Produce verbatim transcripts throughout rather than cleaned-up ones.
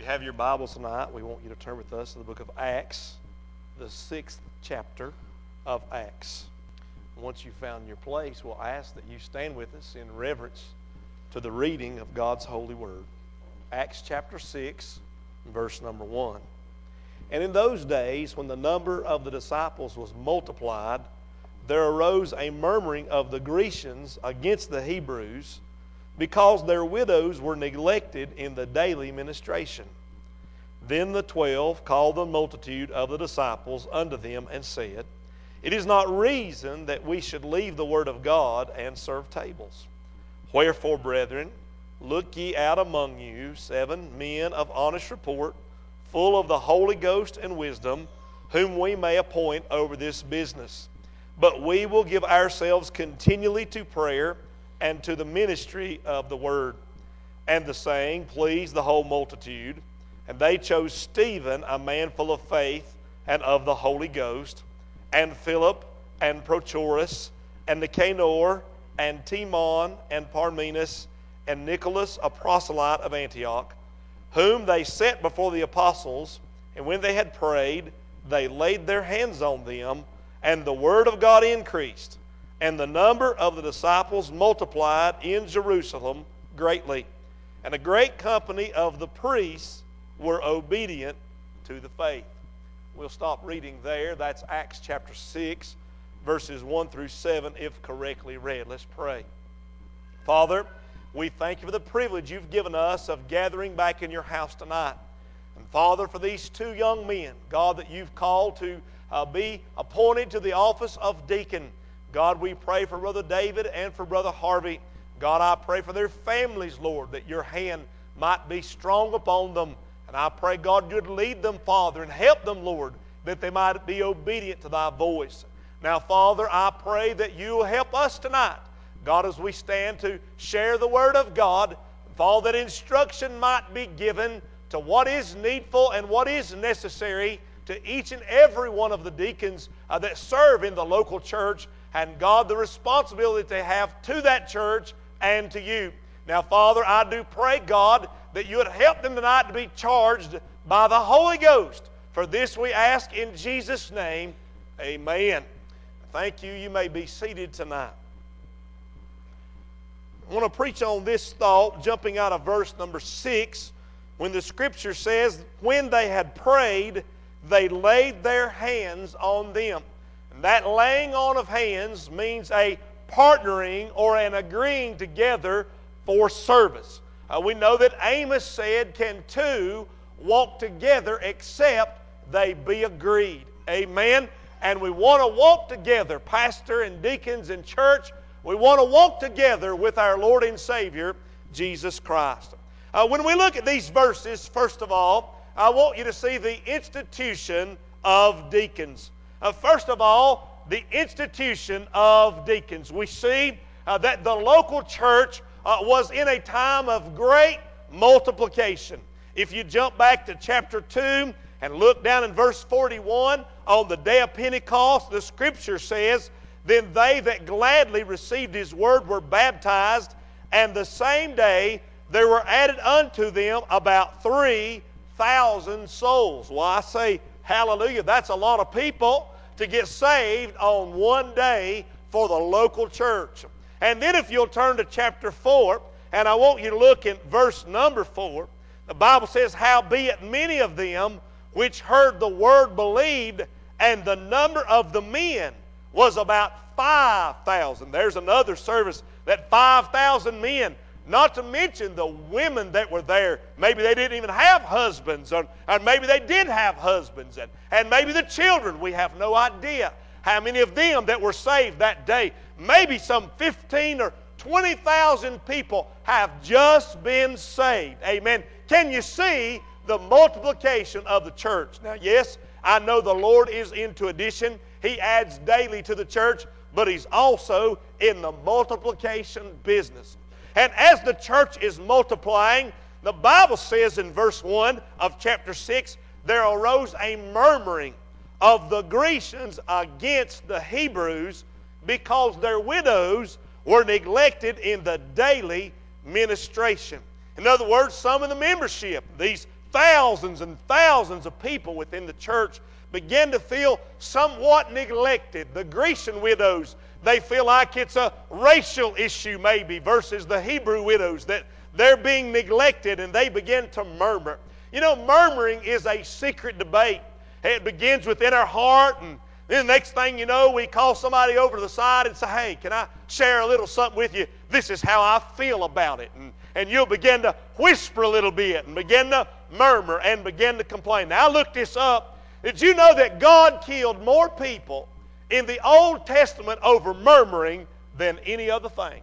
have your Bibles tonight, we want you to turn with us to the book of Acts, the sixth chapter of Acts. Once you've found your place, we'll ask that you stand with us in reverence to the reading of God's holy word. Acts chapter six, verse number one. And in those days, when the number of the disciples was multiplied, there arose a murmuring of the Grecians against the Hebrews, because their widows were neglected in the daily ministration. Then the twelve called the multitude of the disciples unto them and said, It is not reason that we should leave the word of God and serve tables. Wherefore, brethren, look ye out among you seven men of honest report, full of the Holy Ghost and wisdom, whom we may appoint over this business. But we will give ourselves continually to prayer and to the ministry of the word. And the saying pleased the whole multitude. And they chose Stephen, a man full of faith and of the Holy Ghost, and Philip, and Prochorus, and Nicanor, and Timon, and Parmenas, and Nicholas, a proselyte of Antioch, whom they set before the apostles. And when they had prayed, they laid their hands on them, and the word of God increased. And the number of the disciples multiplied in Jerusalem greatly. And a great company of the priests were obedient to the faith. We'll stop reading there. That's Acts chapter six, verses one through seven, if correctly read. Let's pray. Father, we thank you for the privilege you've given us of gathering back in your house tonight. And Father, for these two young men, God, that you've called to uh, be appointed to the office of deacon. God, we pray for Brother David and for Brother Harvey. God, I pray for their families, Lord, that your hand might be strong upon them. And I pray, God, you'd lead them, Father, and help them, Lord, that they might be obedient to thy voice. Now, Father, I pray that you'll help us tonight, God, as we stand to share the word of God. Father, that instruction might be given to what is needful and what is necessary to each and every one of the deacons uh, that serve in the local church. And God, the responsibility they have to that church and to you. Now, Father, I do pray, God, that you would help them tonight to be charged by the Holy Ghost. For this we ask in Jesus' name, amen. Thank you. You may be seated tonight. I want to preach on this thought, jumping out of verse number six, when the Scripture says, when they had prayed, they laid their hands on them. And that laying on of hands means a partnering or an agreeing together for service. Uh, we know that Amos said, can two walk together except they be agreed? Amen. And we want to walk together, pastor and deacons in church. We want to walk together with our Lord and Savior, Jesus Christ. Uh, when we look at these verses, first of all, I want you to see the institution of deacons. Uh, first of all, the institution of deacons. We see uh, that the local church uh, was in a time of great multiplication. If you jump back to chapter two and look down in verse forty-one, on the day of Pentecost, the Scripture says, Then they that gladly received His word were baptized, and the same day there were added unto them about three thousand souls. Well, I say, hallelujah, that's a lot of people to get saved on one day for the local church. And then if you'll turn to chapter four, and I want you to look in verse number four, the Bible says, Howbeit many of them which heard the word believed, and the number of the men was about five thousand. There's another service that five thousand men, not to mention the women that were there. Maybe they didn't even have husbands, or, or maybe they did have husbands, and, and maybe the children. We have no idea how many of them that were saved that day. Maybe some fifteen or twenty thousand people have just been saved. Amen. Can you see the multiplication of the church? Now, yes, I know the Lord is into addition. He adds daily to the church, but He's also in the multiplication business. And as the church is multiplying, the Bible says in verse one of chapter six, there arose a murmuring of the Grecians against the Hebrews because their widows were neglected in the daily ministration. In other words, some of the membership, these thousands and thousands of people within the church begin to feel somewhat neglected. The Grecian widows, they feel like it's a racial issue maybe versus the Hebrew widows, that they're being neglected, and they begin to murmur. You know, murmuring is a secret debate. It begins within our heart, and then the next thing you know, we call somebody over to the side and say, hey, can I share a little something with you? This is how I feel about it. And, and you'll begin to whisper a little bit and begin to murmur and begin to complain. Now, I looked this up. Did you know that God killed more people in the Old Testament over murmuring than any other thing?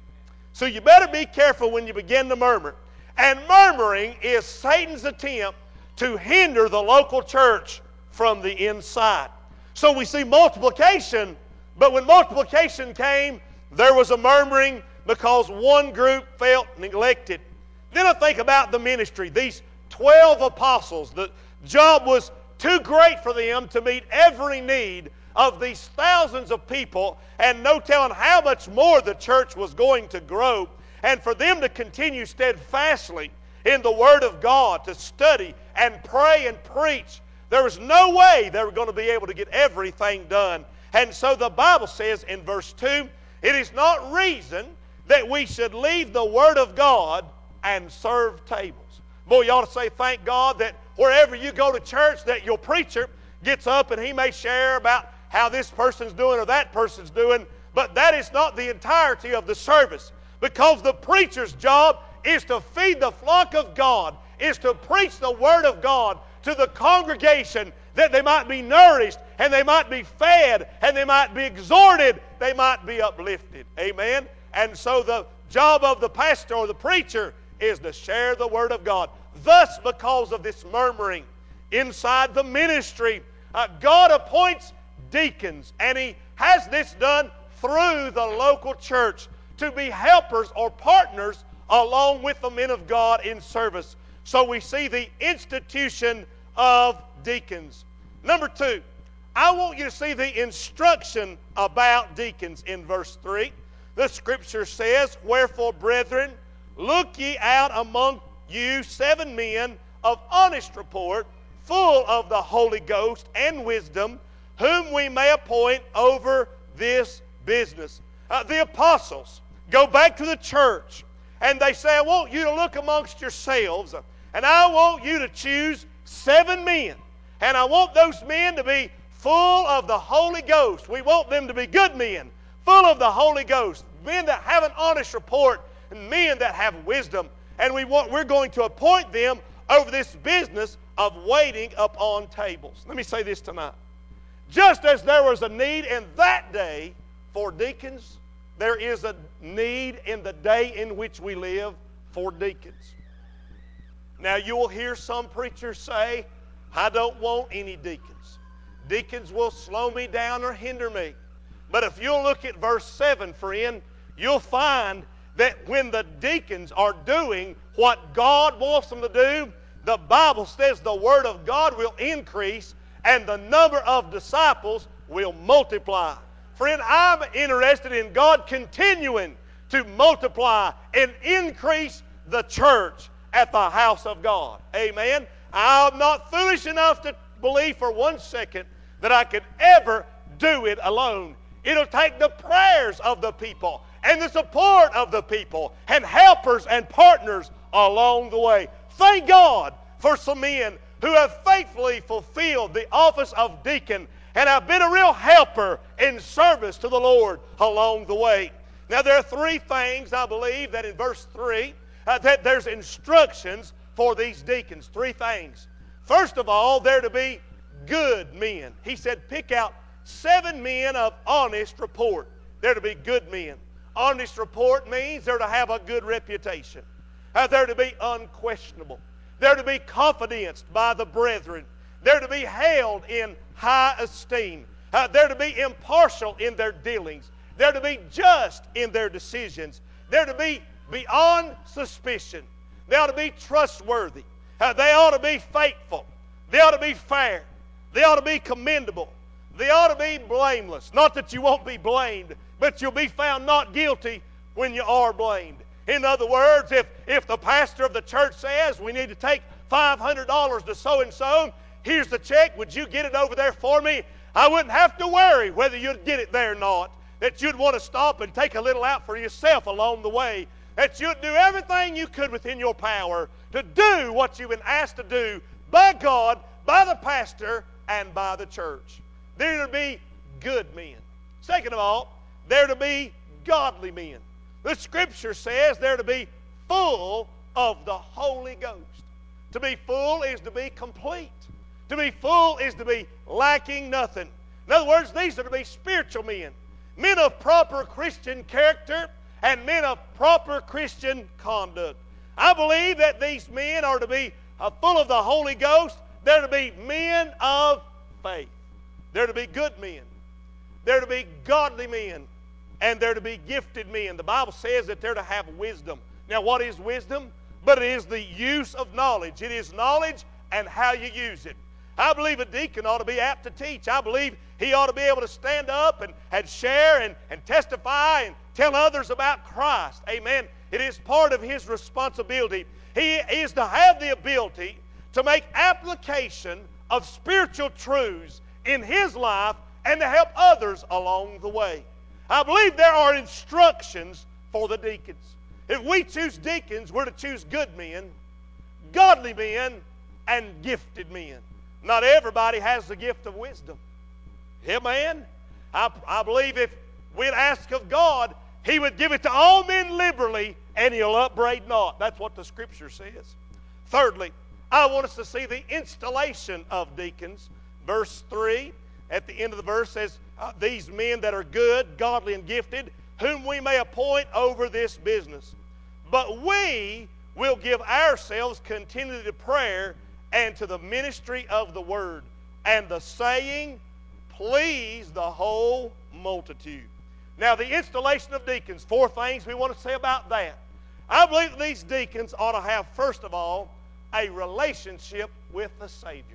So you better be careful when you begin to murmur. And murmuring is Satan's attempt to hinder the local church from the inside. So we see multiplication, but when multiplication came, there was a murmuring because one group felt neglected. Then I think about the ministry. These twelve apostles, the job was too great for them to meet every need of these thousands of people, and no telling how much more the church was going to grow. And for them to continue steadfastly in the Word of God, to study and pray and preach, there was no way they were going to be able to get everything done. And so the Bible says in verse two, it is not reason that we should leave the Word of God and serve tables. Boy, you ought to say thank God that wherever you go to church, that your preacher gets up and he may share about how this person's doing or that person's doing, but that is not the entirety of the service, because the preacher's job is to feed the flock of God, is to preach the Word of God to the congregation, that they might be nourished and they might be fed and they might be exhorted, they might be uplifted. Amen? And so the job of the pastor or the preacher is to share the Word of God. Thus, because of this murmuring inside the ministry, uh, God appoints deacons, and He has this done through the local church to be helpers or partners along with the men of God in service. So we see the institution of deacons. Number two, I want you to see the instruction about deacons in verse three. The Scripture says, wherefore, brethren, look ye out among you seven men of honest report, full of the Holy Ghost and wisdom, whom we may appoint over this business. Uh, the apostles go back to the church, and they say, I want you to look amongst yourselves, and I want you to choose seven men. And I want those men to be full of the Holy Ghost. We want them to be good men, full of the Holy Ghost, men that have an honest report, and men that have wisdom. And we want, we're going to appoint them over this business of waiting upon tables. Let me say this tonight. Just as there was a need in that day for deacons, there is a need in the day in which we live for deacons. Now, you will hear some preachers say, I don't want any deacons. Deacons will slow me down or hinder me. But if you'll look at verse seven, friend, you'll find that when the deacons are doing what God wants them to do, the Bible says the Word of God will increase and the number of disciples will multiply. Friend, I'm interested in God continuing to multiply and increase the church at the house of God. Amen. I'm not foolish enough to believe for one second that I could ever do it alone. It'll take the prayers of the people and the support of the people and helpers and partners along the way. Thank God for some men who have faithfully fulfilled the office of deacon and have been a real helper in service to the Lord along the way. Now, there are three things, I believe, that in verse three, uh, that there's instructions for these deacons. Three things. First of all, they're to be good men. He said, pick out seven men of honest report. They're to be good men. Honest report means they're to have a good reputation. Uh, they're to be unquestionable. They're to be confidenced by the brethren. They're to be held in high esteem. Uh, they're to be impartial in their dealings. They're to be just in their decisions. They're to be beyond suspicion. They ought to be trustworthy. Uh, they ought to be faithful. They ought to be fair. They ought to be commendable. They ought to be blameless. Not that you won't be blamed, but you'll be found not guilty when you are blamed. In other words, if, if the pastor of the church says we need to take five hundred dollars to so-and-so. Here's the check. Would you get it over there for me? I wouldn't have to worry whether you'd get it there or not. That you'd want to stop and take a little out for yourself along the way. That you'd do everything you could within your power to do what you've been asked to do by God, by the pastor, and by the church. They're to be good men. Second of all, they're to be godly men. The Scripture says they're to be full of the Holy Ghost. To be full is to be complete. To be full is to be lacking nothing. In other words, these are to be spiritual men. Men of proper Christian character and men of proper Christian conduct. I believe that these men are to be uh, full of the Holy Ghost. They're to be men of faith. They're to be good men. They're to be godly men. And they're to be gifted men. The Bible says that they're to have wisdom. Now, what is wisdom? But it is the use of knowledge. It is knowledge and how you use it. I believe a deacon ought to be apt to teach. I believe he ought to be able to stand up and, and share and, and testify and tell others about Christ. Amen. It is part of his responsibility. He is to have the ability to make application of spiritual truths in his life and to help others along the way. I believe there are instructions for the deacons. If we choose deacons, we're to choose good men, godly men, and gifted men. Not everybody has the gift of wisdom. Amen? I, I believe if we'd ask of God, He would give it to all men liberally, and He'll upbraid not. That's what the Scripture says. Thirdly, I want us to see the installation of deacons. Verse three, at the end of the verse says, uh, these men that are good, godly, and gifted, whom we may appoint over this business. But we will give ourselves continually to prayer and to the ministry of the word, and the saying please the whole multitude. Now, the installation of deacons, four things we want to say about that. I believe that these deacons ought to have, first of all, a relationship with the Savior.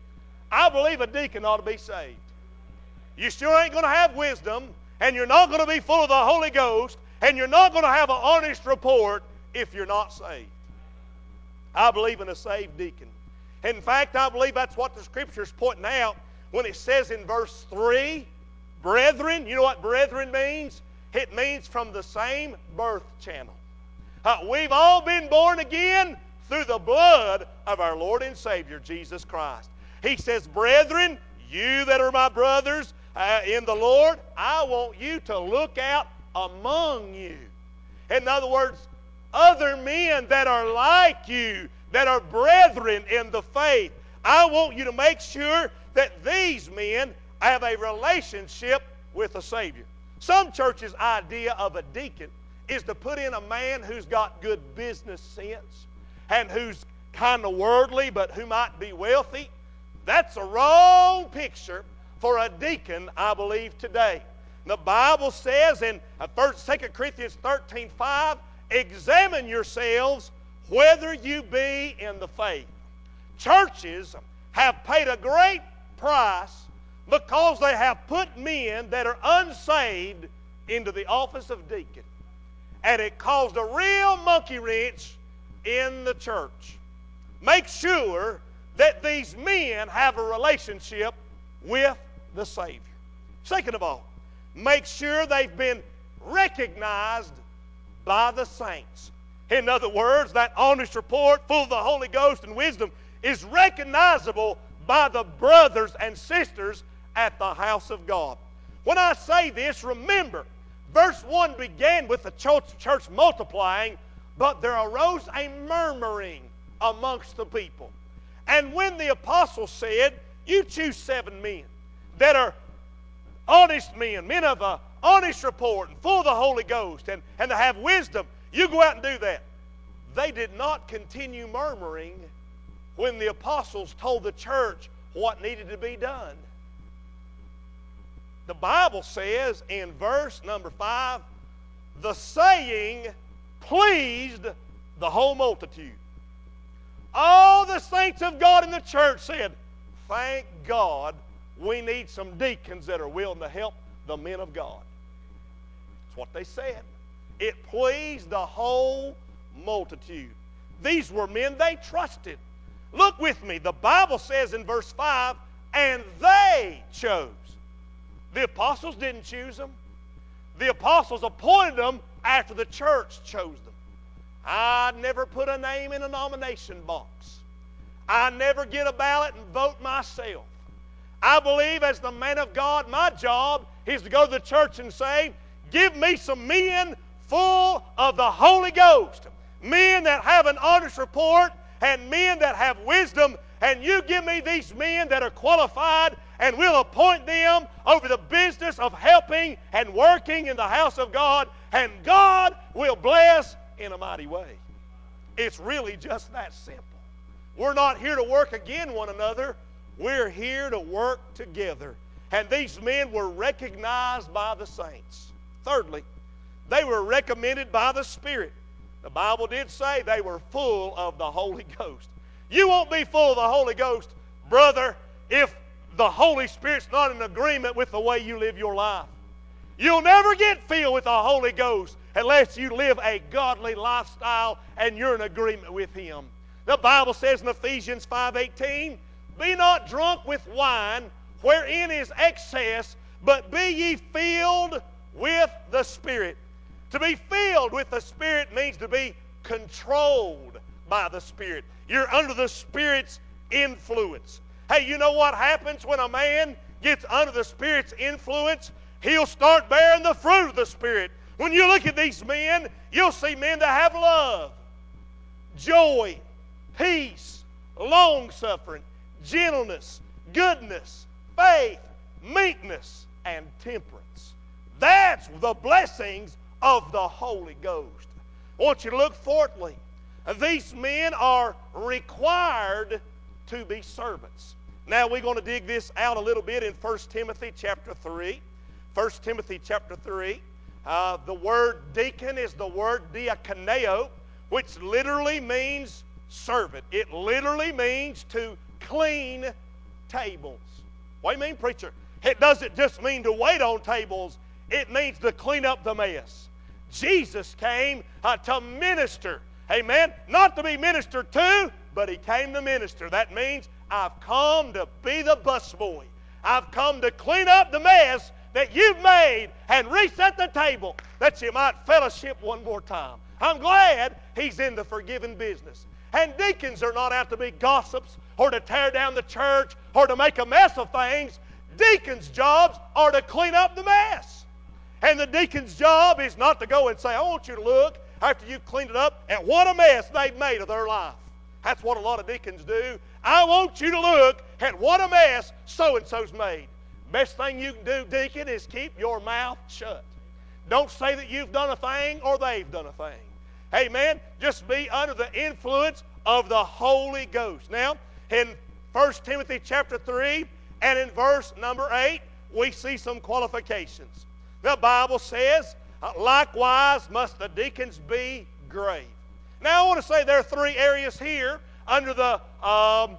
I believe a deacon ought to be saved. You sure ain't going to have wisdom, and you're not going to be full of the Holy Ghost, and you're not going to have an honest report if you're not saved. I believe in a saved deacon. In fact, I believe that's what the Scripture is pointing out when it says in verse three, brethren. You know what brethren means? It means from the same birth channel. Uh, we've all been born again through the blood of our Lord and Savior, Jesus Christ. He says, brethren, you that are my brothers uh, in the Lord, I want you to look out among you. In other words, other men that are like you, that are brethren in the faith. I want you to make sure that these men have a relationship with the Savior. Some churches' idea of a deacon is to put in a man who's got good business sense and who's kind of worldly but who might be wealthy. That's a wrong picture for a deacon, I believe, today. The Bible says in Second Corinthians thirteen five, examine yourselves whether you be in the faith. Churches have paid a great price because they have put men that are unsaved into the office of deacon. And it caused a real monkey wrench in the church. Make sure that these men have a relationship with the Savior. Second of all, make sure they've been recognized by the saints. In other words, that honest report full of the Holy Ghost and wisdom is recognizable by the brothers and sisters at the house of God. When I say this, remember, verse one began with the church, church multiplying, but there arose a murmuring amongst the people. And when the apostles said, you choose seven men that are honest men, men of a honest report and full of the Holy Ghost and, and to have wisdom, you go out and do that. They did not continue murmuring when the apostles told the church what needed to be done. The Bible says in verse number five, the saying pleased the whole multitude. All the saints of God in the church said, thank God we need some deacons that are willing to help the men of God. That's what they said. It pleased the whole multitude. These were men they trusted. Look with me. The Bible says in verse five, and they chose. The apostles didn't choose them. The apostles appointed them after the church chose them. I never put a name in a nomination box. I never get a ballot and vote myself. I believe as the man of God, my job is to go to the church and say, give me some men full of the Holy Ghost. Men that have an honest report and men that have wisdom. And you give me these men that are qualified, and we'll appoint them over the business of helping and working in the house of God. And God will bless in a mighty way. It's really just that simple. We're not here to work against one another. We're here to work together. And these men were recognized by the saints. Thirdly, they were recommended by the Spirit. The Bible did say they were full of the Holy Ghost. You won't be full of the Holy Ghost, brother, if the Holy Spirit's not in agreement with the way you live your life. You'll never get filled with the Holy Ghost unless you live a godly lifestyle and you're in agreement with Him. The Bible says in Ephesians five eighteen, be not drunk with wine, wherein is excess, but be ye filled with the Spirit. To be filled with the Spirit means to be controlled by the Spirit. You're under the Spirit's influence. Hey, you know what happens when a man gets under the Spirit's influence? He'll start bearing the fruit of the Spirit. When you look at these men, you'll see men that have love, joy, peace, long-suffering, gentleness, goodness, faith, meekness, and temperance. That's the blessings of the Holy Ghost. I want you to look fourthly. These men are required to be servants. Now we're going to dig this out a little bit in First Timothy chapter three. First Timothy chapter three. Uh, the word deacon is the word diakoneo, which literally means servant. It literally means to clean tables. What do you mean, preacher? It doesn't just mean to wait on tables. It means to clean up the mess. Jesus came uh, to minister. Amen. Not to be ministered to, but He came to minister. That means I've come to be the busboy. I've come to clean up the mess that you've made and reset the table that you might fellowship one more time. I'm glad He's in the forgiving business. And deacons are not out to be gossips or to tear down the church or to make a mess of things. Deacons' jobs are to clean up the mess. And the deacon's job is not to go and say, I want you to look after you've cleaned it up at what a mess they've made of their life. That's what a lot of deacons do. I want you to look at what a mess so-and-so's made. Best thing you can do, deacon, is keep your mouth shut. Don't say that you've done a thing or they've done a thing. Amen. Just be under the influence of the Holy Ghost. Now, in First Timothy chapter three and in verse number eight, we see some qualifications. The Bible says, likewise must the deacons be grave. Now, I want to say there are three areas here under the, um,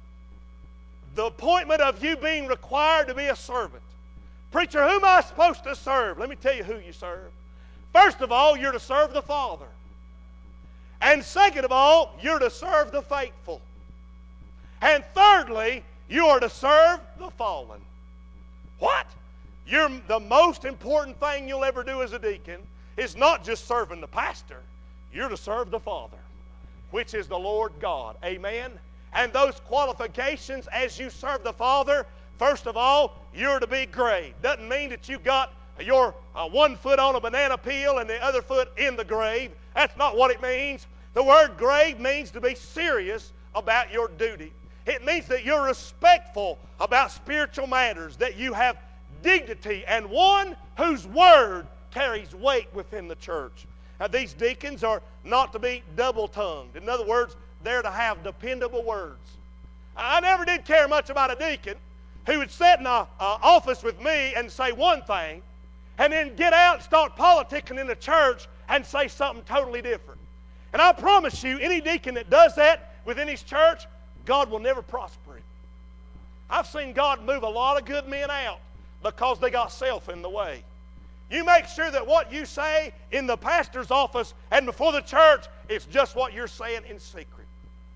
the appointment of you being required to be a servant. Preacher, who am I supposed to serve? Let me tell you who you serve. First of all, you're to serve the Father. And second of all, you're to serve the faithful. And thirdly, you are to serve the fallen. What? You're, the most important thing you'll ever do as a deacon is not just serving the pastor. You're to serve the Father, which is the Lord God. Amen? And those qualifications as you serve the Father, first of all, you're to be grave. Doesn't mean that you've got your uh, one foot on a banana peel and the other foot in the grave. That's not what it means. The word grave means to be serious about your duty. It means that you're respectful about spiritual matters, that you have dignity, and one whose word carries weight within the church. Now, these deacons are not to be double-tongued. In other words, they're to have dependable words. I never did care much about a deacon who would sit in an office with me and say one thing and then get out and start politicking in the church and say something totally different. And I promise you, any deacon that does that within his church, God will never prosper it. I've seen God move a lot of good men out because they got self in the way. You make sure that what you say in the pastor's office and before the church is just what you're saying in secret.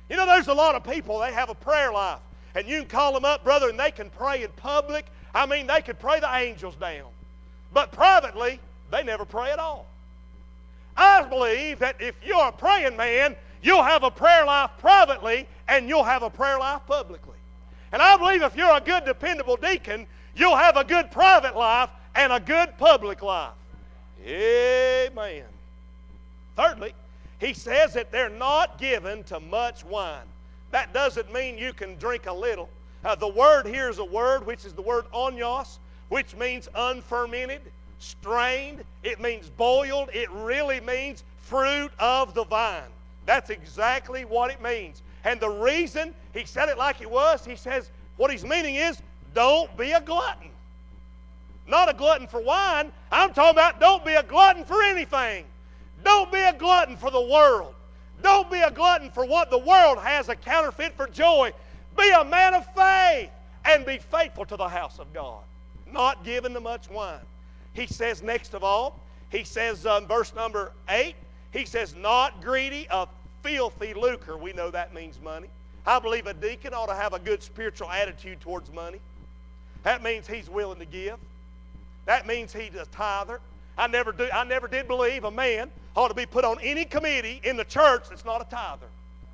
You know, there's a lot of people, they have a prayer life. And you can call them up, brother, and they can pray in public. I mean, they could pray the angels down. But privately, they never pray at all. I believe that if you're a praying man, you'll have a prayer life privately and you'll have a prayer life publicly. And I believe if you're a good, dependable deacon, you'll have a good private life and a good public life. Amen. Thirdly, he says that they're not given to much wine. That doesn't mean you can drink a little. Uh, the word here is a word which is the word onyos, which means unfermented, strained. It means boiled. It really means fruit of the vine. That's exactly what it means. And the reason he said it like it was, he says, what he's meaning is, don't be a glutton. Not a glutton for wine. I'm talking about don't be a glutton for anything. Don't be a glutton for the world. Don't be a glutton for what the world has, a counterfeit for joy. Be a man of faith and be faithful to the house of God. Not given to much wine. He says next of all, he says um, verse number eight, he says not greedy of filthy lucre. We know that means money. I believe a deacon ought to have a good spiritual attitude towards money. That means he's willing to give. That means he's a tither. I never do. I never did believe a man ought to be put on any committee in the church that's not a tither.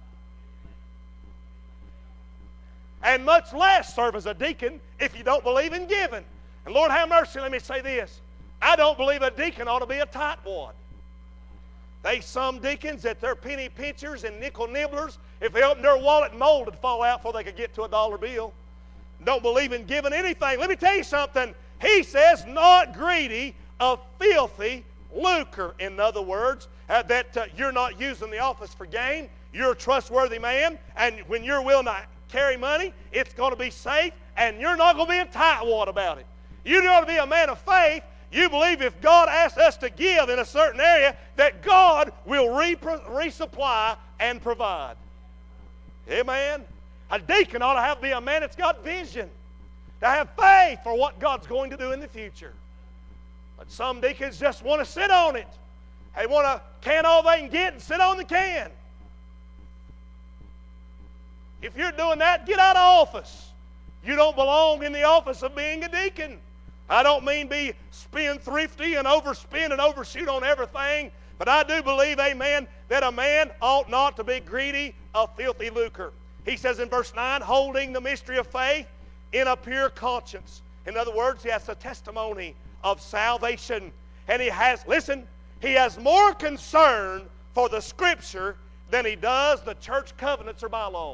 And much less serve as a deacon if you don't believe in giving. And Lord have mercy, let me say this. I don't believe a deacon ought to be a tightwad. They some deacons that they're penny pinchers and nickel nibblers. If they open their wallet, mold would fall out before they could get to a dollar bill. Don't believe in giving anything. Let me tell you something. He says not greedy of filthy lucre. In other words, uh, that uh, you're not using the office for gain. You're a trustworthy man, and when you're willing to carry money, it's going to be safe, and you're not going to be a tightwad about it. You ought to be a man of faith. You believe if God asks us to give in a certain area, that God will re- resupply and provide. Amen. A deacon ought to have be a man that's got vision, to have faith for what God's going to do in the future. But some deacons just want to sit on it. They want to can all they can get and sit on the can. If you're doing that, get out of office. You don't belong in the office of being a deacon. I don't mean be spendthrifty and overspend and overshoot on everything, but I do believe, amen, that a man ought not to be greedy of filthy lucre. He says in verse nine, holding the mystery of faith in a pure conscience. In other words, he has a testimony of salvation. And he has, listen, he has more concern for the Scripture than he does the church covenants or bylaws.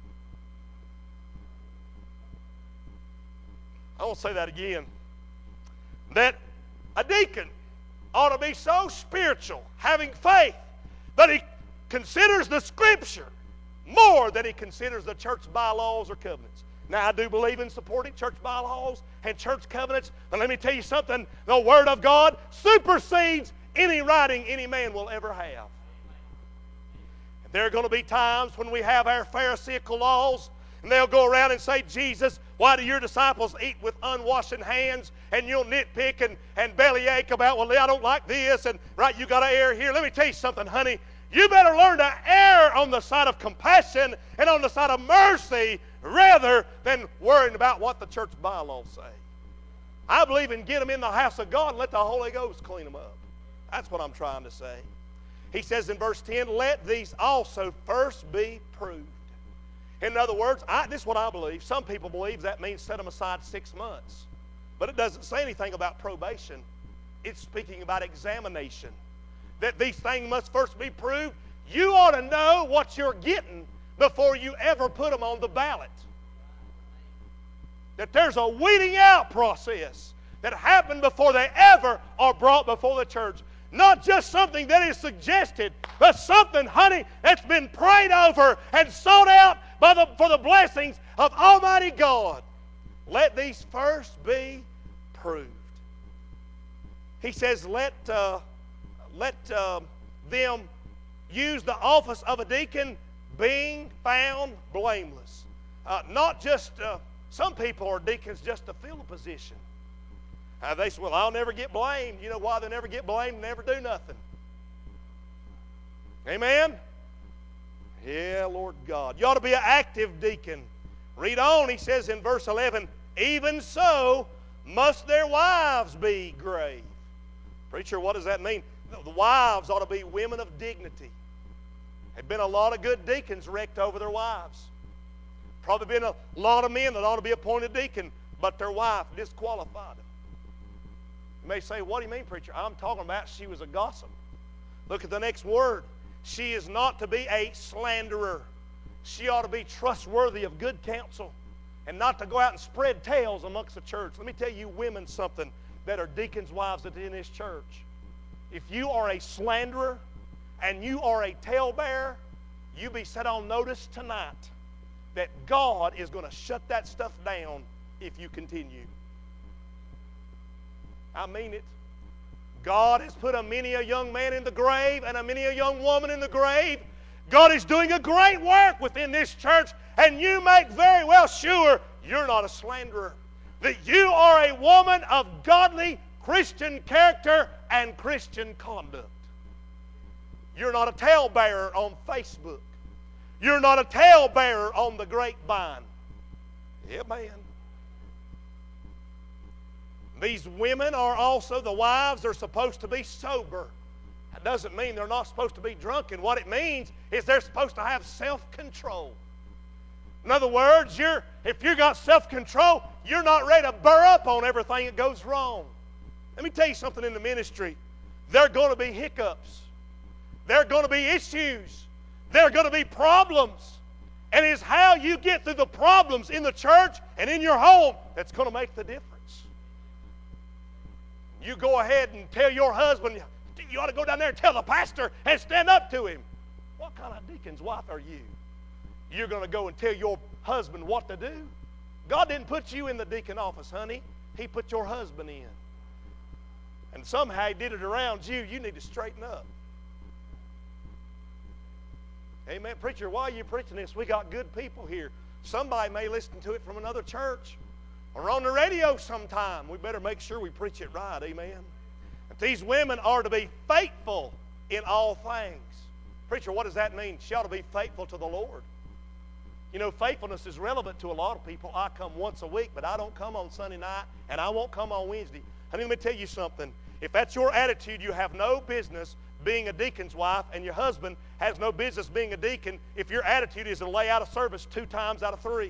I want to say that again. That a deacon ought to be so spiritual, having faith, that he considers the Scripture more than he considers the church bylaws or covenants. Now, I do believe in supporting church bylaws and church covenants, but let me tell you something. The Word of God supersedes any writing any man will ever have. And there are going to be times when we have our Pharisaical laws, and they'll go around and say, Jesus, why do your disciples eat with unwashed hands? And you'll nitpick and, and bellyache about, well, I don't like this, and right, you got to err here. Let me tell you something, honey. You better learn to err on the side of compassion and on the side of mercy rather than worrying about what the church bylaws say. I believe in get them in the house of God and let the Holy Ghost clean them up. That's what I'm trying to say. He says in verse ten, let these also first be proved. In other words, I, this is what I believe. Some people believe that means set them aside six months. But it doesn't say anything about probation. It's speaking about examination. That these things must first be proved. You ought to know what you're getting before you ever put them on the ballot. That there's a weeding out process that happened before they ever are brought before the church. Not just something that is suggested, but something, honey, that's been prayed over and sought out by the, for the blessings of Almighty God. Let these first be proved. He says, let, uh, let uh, them use the office of a deacon being found blameless. Uh, not just, uh, some people are deacons just to fill a position. Uh, they say, well, I'll never get blamed. You know why they never get blamed and never do nothing? Amen? Yeah, Lord God. You ought to be an active deacon. Read on. He says in verse eleven, even so must their wives be grave. Preacher, what does that mean? The wives ought to be women of dignity. There've been a lot of good deacons wrecked over their wives. Probably been a lot of men that ought to be appointed deacon, but their wife disqualified them. You may say, what do you mean, preacher? I'm talking about she was a gossip. Look at the next word. She is not to be a slanderer. She ought to be trustworthy of good counsel and not to go out and spread tales amongst the church. Let me tell you women something that are deacons' wives that are in this church. If you are a slanderer and you are a talebearer, you be set on notice tonight that God is going to shut that stuff down if you continue. I mean it. God has put a many a young man in the grave and a many a young woman in the grave. God is doing a great work within this church, and you make very well sure you're not a slanderer. That you are a woman of godly Christian character and Christian conduct. You're not a talebearer on Facebook. You're not a talebearer on the grapevine. Yeah, man. These women are also, the wives are supposed to be sober. That doesn't mean they're not supposed to be drunken. What it means is they're supposed to have self-control. In other words, you're, if you got self-control, you're not ready to burr up on everything that goes wrong. Let me tell you something in the ministry. There are going to be hiccups. There are going to be issues. There are going to be problems. And it's how you get through the problems in the church and in your home that's going to make the difference. You go ahead and tell your husband, you ought to go down there and tell the pastor and stand up to him. What kind of deacon's wife are you? You're going to go and tell your husband what to do? God didn't put you in the deacon office, honey. He put your husband in. And somehow He did it around you. You need to straighten up. Amen. Preacher, why are you preaching this? We got good people here. Somebody may listen to it from another church or on the radio sometime. We better make sure we preach it right. Amen. But these women are to be faithful in all things. Preacher, what does that mean? She ought to be faithful to the Lord. You know, faithfulness is relevant to a lot of people. I come once a week, but I don't come on Sunday night, and I won't come on Wednesday. Honey, let me tell you something. If that's your attitude, you have no business being a deacon's wife, and your husband has no business being a deacon if your attitude is to lay out a service two times out of three.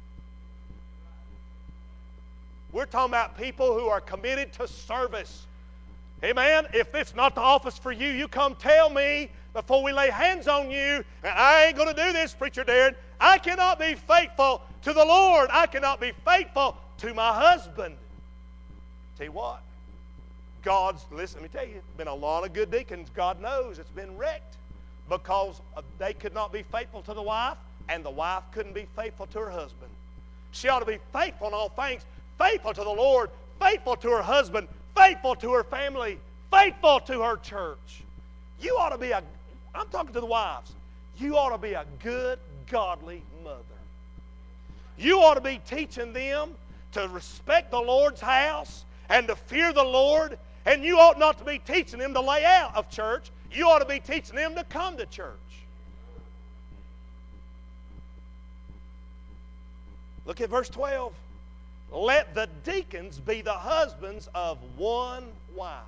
We're talking about people who are committed to service. Amen. If it's not the office for you, you come tell me before we lay hands on you, and I ain't going to do this, Preacher Darren. I cannot be faithful to the Lord. I cannot be faithful to my husband. Tell you what, God's, listen, let me tell you, been a lot of good deacons, God knows, it's been wrecked because they could not be faithful to the wife, and the wife couldn't be faithful to her husband. She ought to be faithful in all things, faithful to the Lord, faithful to her husband, faithful to her family, faithful to her church. You ought to be a, I'm talking to the wives, you ought to be a good, godly mother. You ought to be teaching them to respect the Lord's house and to fear the Lord, and you ought not to be teaching them to lay out of church. You ought to be teaching them to come to church. Look at verse twelve. Let the deacons be the husbands of one wife.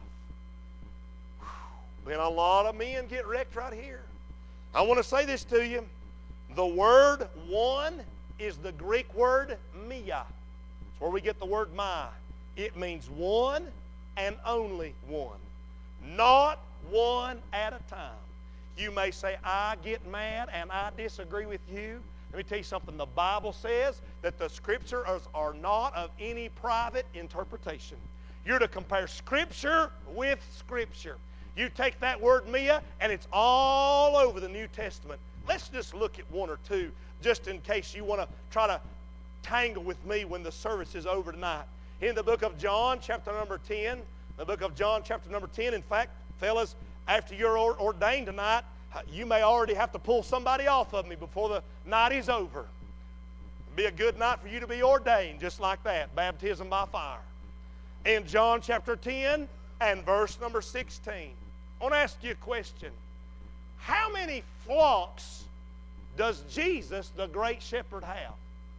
Been a lot of men get wrecked right here. I want to say this to you. The word one is the Greek word mia. It's where we get the word my. It means one and only one. Not one at a time. You may say, I get mad and I disagree with you. Let me tell you something. The Bible says that the Scriptures are not of any private interpretation. You're to compare Scripture with Scripture. You take that word mia, and it's all over the New Testament. Let's just look at one or two, just in case you want to try to tangle with me when the service is over tonight. In the book of John, chapter number ten, the book of John, chapter number ten, in fact, fellas, after you're ordained tonight, you may already have to pull somebody off of me before the night is over. It'll be a good night for you to be ordained, just like that, baptism by fire. In John chapter ten and verse number sixteen, I want to ask you a question. How many flocks does Jesus, the great shepherd, have?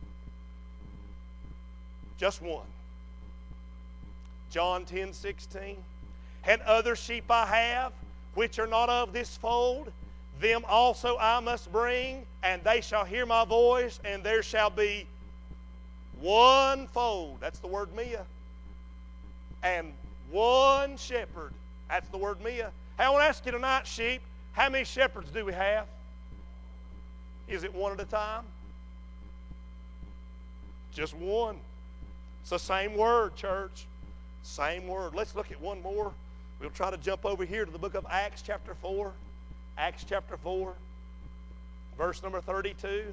Just one. John ten sixteen. And other sheep I have, which are not of this fold, them also I must bring, and they shall hear my voice, and there shall be one fold. That's the word Mia. And one shepherd. That's the word Mia. Hey, I want to ask you tonight, sheep, how many shepherds do we have? Is it one at a time? Just one. It's the same word, church. Same word. Let's look at one more. We'll try to jump over here to the book of Acts chapter four. Acts chapter four, verse number thirty-two.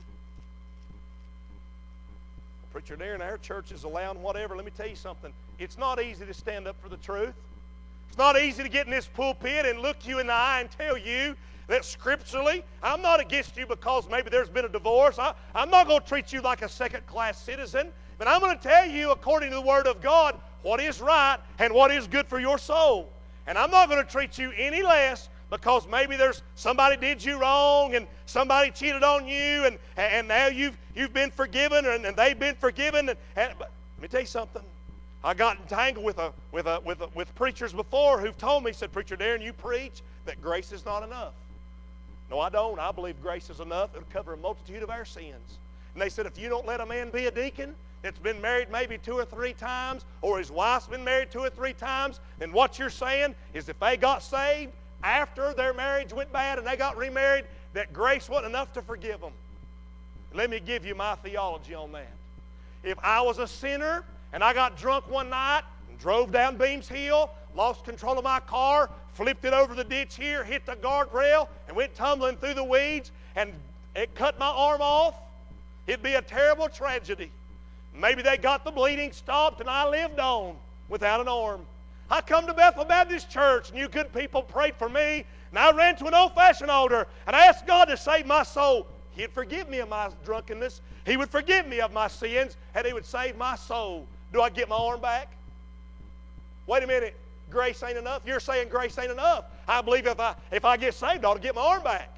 Preacher Darren, our church is allowing whatever. Let me tell you something. It's not easy to stand up for the truth. It's not easy to get in this pulpit and look you in the eye and tell you that scripturally, I'm not against you because maybe there's been a divorce. I, I'm not going to treat you like a second-class citizen. But I'm going to tell you, according to the Word of God, what is right and what is good for your soul. And I'm not going to treat you any less because maybe there's somebody did you wrong and somebody cheated on you and, and now you've, you've been forgiven and, and they've been forgiven. And, and, but let me tell you something. I got entangled with a, with a, with a, with preachers before who've told me, said, Preacher Darren, you preach that grace is not enough. No, I don't. I believe grace is enough. It'll cover a multitude of our sins. And they said, if you don't let a man be a deacon that's been married maybe two or three times, or his wife's been married two or three times, then what you're saying is if they got saved after their marriage went bad and they got remarried, that grace wasn't enough to forgive them. Let me give you my theology on that. If I was a sinner and I got drunk one night and drove down Beams Hill, lost control of my car, flipped it over the ditch here, hit the guardrail, and went tumbling through the weeds, and it cut my arm off, it'd be a terrible tragedy. Maybe they got the bleeding stopped and I lived on without an arm. I come to Bethel Baptist Church and you good people prayed for me, and I ran to an old-fashioned altar and I asked God to save my soul. He'd forgive me of my drunkenness. He would forgive me of my sins, and He would save my soul. Do I get my arm back? Wait a minute. Grace ain't enough? You're saying grace ain't enough. I believe if I, if I get saved, I ought to get my arm back.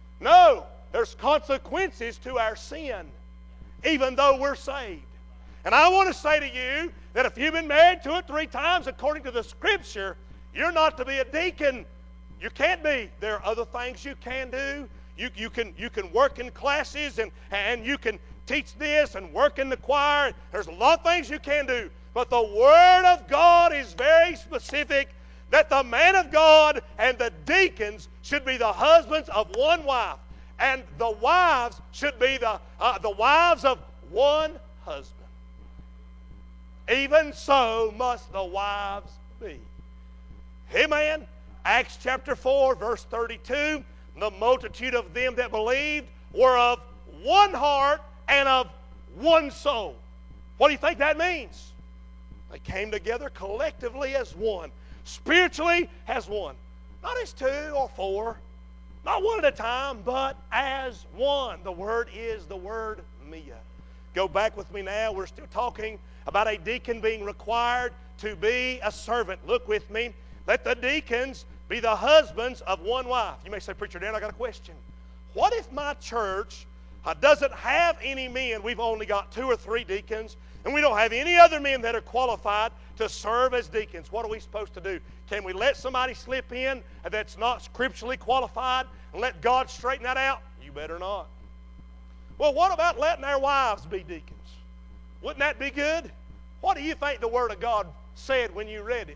No. There's consequences to our sin, even though we're saved. And I want to say to you that if you've been married two or three times according to the Scripture, you're not to be a deacon. You can't be. There are other things you can do. You, you, can, you can work in classes and, and you can teach this and work in the choir. There's a lot of things you can do. But the Word of God is very specific that the man of God and the deacons should be the husbands of one wife. And the wives should be the, uh, the wives of one husband. Even so must the wives be. Amen. Acts chapter four, verse thirty-two. The multitude of them that believed were of one heart and of one soul. What do you think that means? They came together collectively as one. Spiritually as one. Not as two or four. Not one at a time, but as one. The word is the word Mia. Go back with me now. We're still talking about a deacon being required to be a servant. Look with me. Let the deacons be the husbands of one wife. You may say, Preacher Dan, I got a question. What if my church uh, doesn't have any men? We've only got two or three deacons, and we don't have any other men that are qualified to serve as deacons. What are we supposed to do? Can we let somebody slip in that's not scripturally qualified and let God straighten that out? You better not. Well, what about letting our wives be deacons? Wouldn't that be good? What do you think the Word of God said when you read it?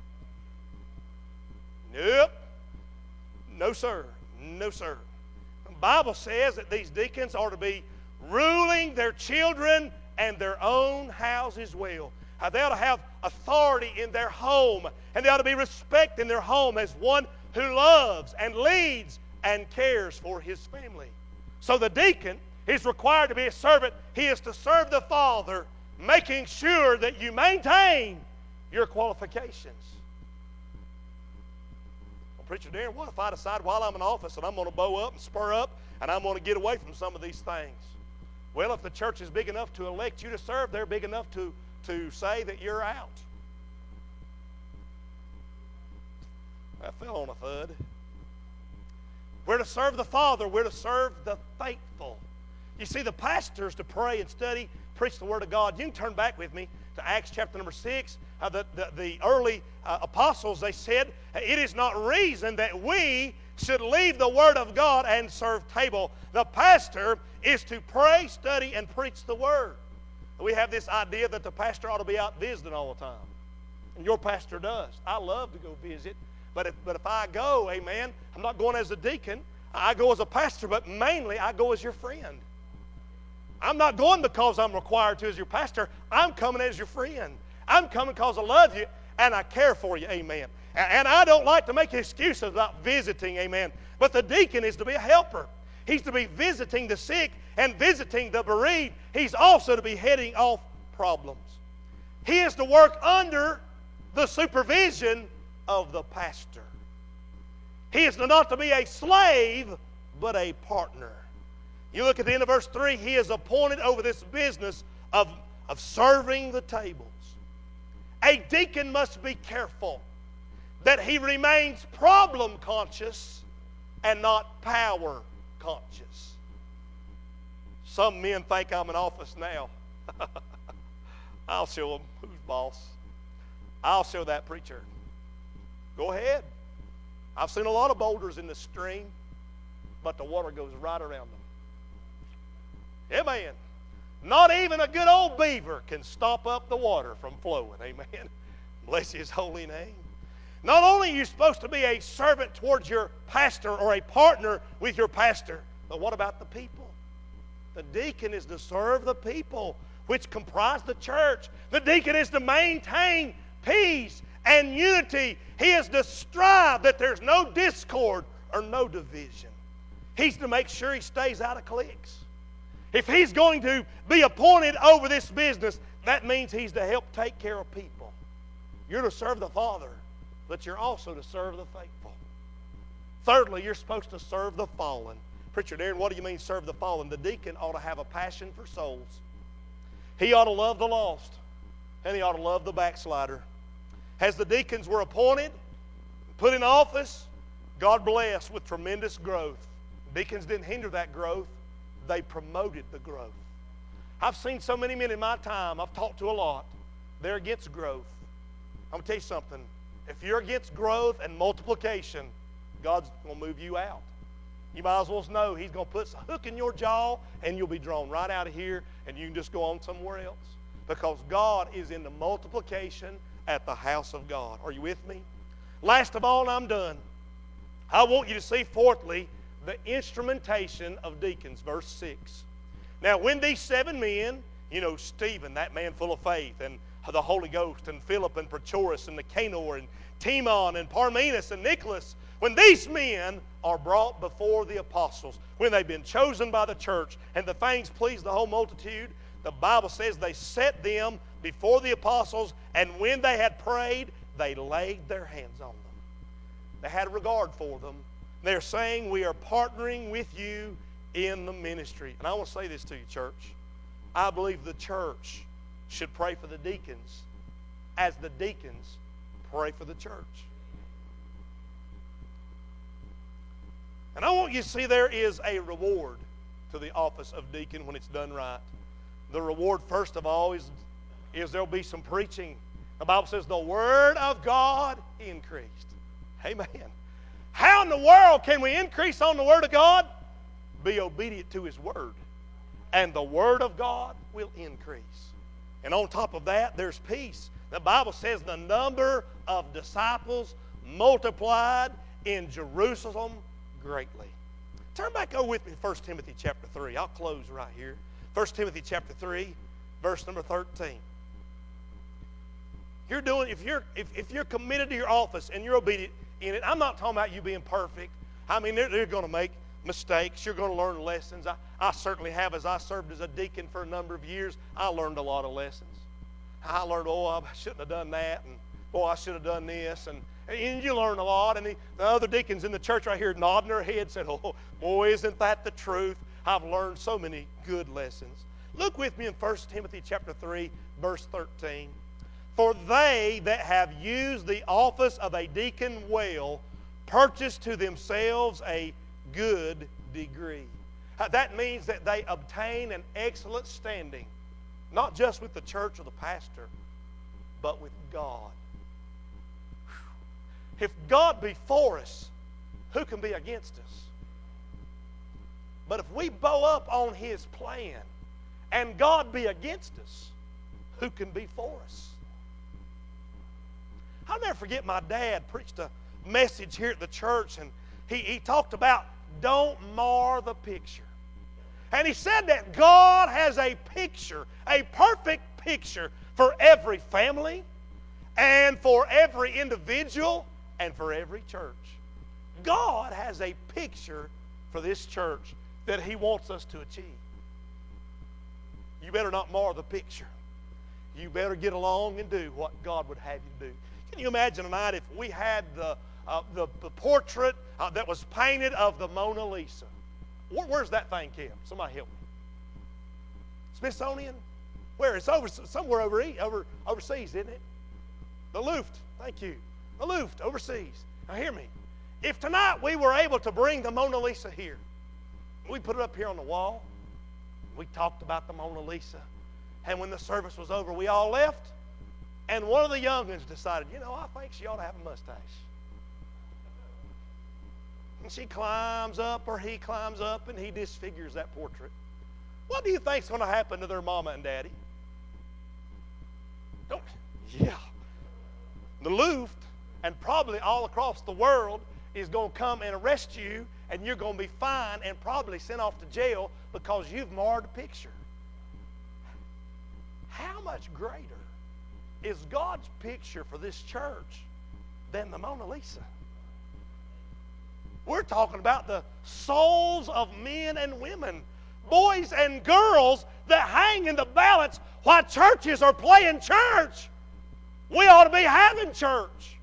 Nope. No, sir. No, sir. The Bible says that these deacons are to be ruling their children and their own houses well. How they ought to have authority in their home, and they ought to be respected in their home as one who loves and leads and cares for his family. So the deacon is required to be a servant. He is to serve the Father, making sure that you maintain your qualifications. Well, Preacher Darren, what if I decide while I'm in office that I'm going to bow up and spur up and I'm going to get away from some of these things? Well, if the church is big enough to elect you to serve, they're big enough to, to say that you're out. That fell on a thud. We're to serve the Father. We're to serve the faithful. You see, the pastors to pray and study, preach the Word of God. You can turn back with me to Acts chapter number six. Uh, the, the, the early uh, apostles, they said, it is not reason that we should leave the Word of God and serve table. The pastor is to pray, study, and preach the Word. We have this idea that the pastor ought to be out visiting all the time. And your pastor does. I love to go visit. But if, but if I go, amen, I'm not going as a deacon. I go as a pastor, but mainly I go as your friend. I'm not going because I'm required to as your pastor. I'm coming as your friend. I'm coming because I love you and I care for you, amen. And I don't like to make excuses about visiting, amen. But the deacon is to be a helper. He's to be visiting the sick and visiting the bereaved. He's also to be heading off problems. He is to work under the supervision of the pastor. He is not to be a slave, but a partner. You look at the end of verse three, he is appointed over this business of, of serving the tables. A deacon must be careful that he remains problem conscious and not power conscious. Some men think I'm in office now. I'll show them who's boss. I'll show that preacher. Go ahead. I've seen a lot of boulders in the stream, but the water goes right around them. Amen. Not even a good old beaver can stop up the water from flowing. Amen. Bless His holy name. Not only are you supposed to be a servant towards your pastor or a partner with your pastor, but what about the people? The deacon is to serve the people, which comprise the church. The deacon is to maintain peace and unity. He is to strive that there's no discord or no division. He's to make sure he stays out of cliques. If he's going to be appointed over this business, that means he's to help take care of people. You're to serve the Father, but you're also to serve the faithful. Thirdly, you're supposed to serve the fallen. Preacher Darren, what do you mean serve the fallen? The deacon ought to have a passion for souls. He ought to love the lost, and he ought to love the backslider. As the deacons were appointed, put in office, God blessed with tremendous growth. Deacons didn't hinder that growth. They promoted the growth. I've seen so many men in my time, I've talked to a lot, they're against growth. I'm going to tell you something. If you're against growth and multiplication, God's going to move you out. You might as well know He's going to put a hook in your jaw and you'll be drawn right out of here and you can just go on somewhere else. Because God is in the multiplication at the house of God. Are you with me? Last of all, and I'm done. I want you to see, fourthly, the instrumentation of deacons, verse six. Now, when these seven men, you know, Stephen, that man full of faith, and the Holy Ghost, and Philip, and Prochorus, and Nicanor, and Timon, and Parmenas, and Nicholas, when these men are brought before the apostles, when they've been chosen by the church, and the things pleased the whole multitude, the Bible says they set them before the apostles, and when they had prayed, they laid their hands on them. They had regard for them. They're saying, we are partnering with you in the ministry. And I want to say this to you, church. I believe the church should pray for the deacons as the deacons pray for the church. And I want you to see there is a reward to the office of deacon when it's done right. The reward, first of all, is, is there'll be some preaching. The Bible says the Word of God increased. Amen. How in the world can we increase on the Word of God? Be obedient to His Word. And the Word of God will increase. And on top of that, there's peace. The Bible says the number of disciples multiplied in Jerusalem greatly. Turn back over with me to First Timothy chapter three. I'll close right here. First Timothy chapter three, verse number thirteen. You're doing, if you're if, if you're committed to your office and you're obedient in it, I'm not talking about you being perfect. I mean, they're, they're going to make mistakes. You're going to learn lessons. I, I certainly have. As I served as a deacon for a number of years, I learned a lot of lessons. I learned, oh, I shouldn't have done that, and boy, I should have done this, and, and you learn a lot. And the, the other deacons in the church right here nodding their heads, said, oh, boy, isn't that the truth? I've learned so many good lessons. Look with me in First Timothy chapter three, verse thirteen. For they that have used the office of a deacon well purchase to themselves a good degree. Uh, that means that they obtain an excellent standing, not just with the church or the pastor, but with God. If God be for us, who can be against us? But if we bow up on His plan and God be against us, who can be for us? I'll never forget my dad preached a message here at the church, and he, he talked about don't mar the picture. And he said that God has a picture, a perfect picture for every family and for every individual and for every church. God has a picture for this church that He wants us to achieve. You better not mar the picture. You better get along and do what God would have you do. Can you imagine tonight if we had the, uh, the, the portrait uh, that was painted of the Mona Lisa? Where, where's that thing kept? Somebody help me. Smithsonian? Where? It's over somewhere over, over overseas, isn't it? The Louvre. Thank you. The Louvre, overseas. Now hear me. If tonight we were able to bring the Mona Lisa here, we put it up here on the wall, we talked about the Mona Lisa, and when the service was over, we all left, and one of the young'uns decided, you know, I think she ought to have a mustache. And she climbs up, or he climbs up, and he disfigures that portrait. What do you think's going to happen to their mama and daddy? Don't, yeah. The Louvre, and probably all across the world, is going to come and arrest you, and you're going to be fined and probably sent off to jail because you've marred the picture. How much greater is God's picture for this church than the Mona Lisa? We're talking about the souls of men and women, boys and girls that hang in the balance while churches are playing church. We ought to be having church.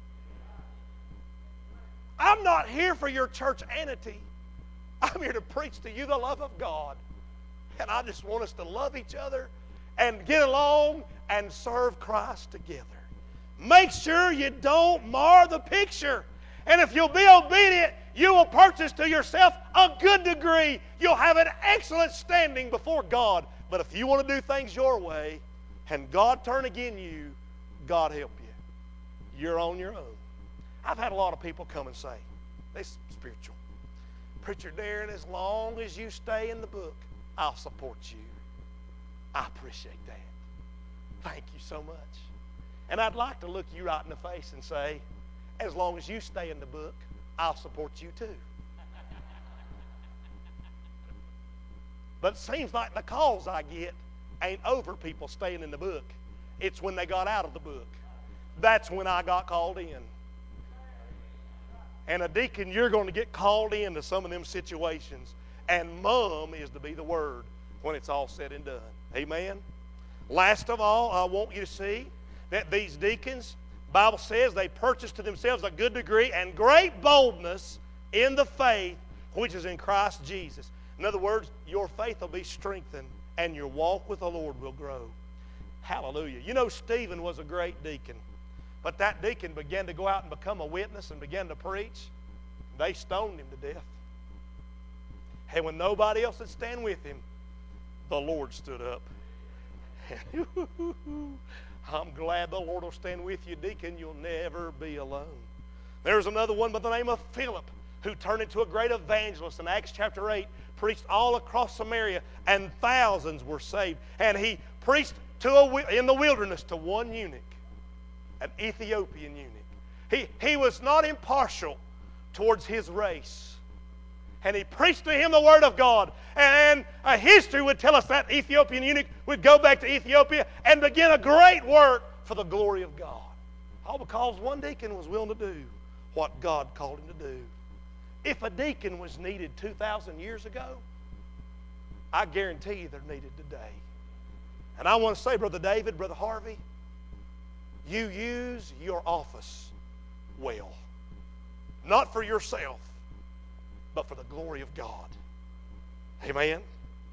I'm not here for your churchanity. I'm here to preach to you the love of God. And I just want us to love each other and get along and serve Christ together. Make sure you don't mar the picture. And if you'll be obedient, you will purchase to yourself a good degree. You'll have an excellent standing before God. But if you want to do things your way and God turn against you, God help you. You're on your own. I've had a lot of people come and say, this spiritual. Preacher Darren, as long as you stay in the book, I'll support you. I appreciate that. Thank you so much. And I'd like to look you right in the face and say, as long as you stay in the book, I'll support you too. But it seems like the calls I get ain't over people staying in the book. It's when they got out of the book. That's when I got called in. And a deacon, you're going to get called into some of them situations. And mum is to be the word when it's all said and done. Amen? Last of all, I want you to see that these deacons, the Bible says they purchased to themselves a good degree and great boldness in the faith which is in Christ Jesus. In other words, your faith will be strengthened and your walk with the Lord will grow. Hallelujah. You know, Stephen was a great deacon. But that deacon began to go out and become a witness and began to preach. They stoned him to death. And when nobody else would stand with him, the Lord stood up. I'm glad the Lord will stand with you, deacon. You'll never be alone. There's another one by the name of Philip who turned into a great evangelist in Acts chapter eight, preached all across Samaria, and thousands were saved. And he preached to a, in the wilderness to one eunuch, an Ethiopian eunuch. He, he was not impartial towards his race. And he preached to him the Word of God. And a history would tell us that Ethiopian eunuch would go back to Ethiopia and begin a great work for the glory of God. All because one deacon was willing to do what God called him to do. If a deacon was needed two thousand years ago, I guarantee you they're needed today. And I want to say, Brother David, Brother Harvey, you use your office well. Not for yourself, but for the glory of God. Amen.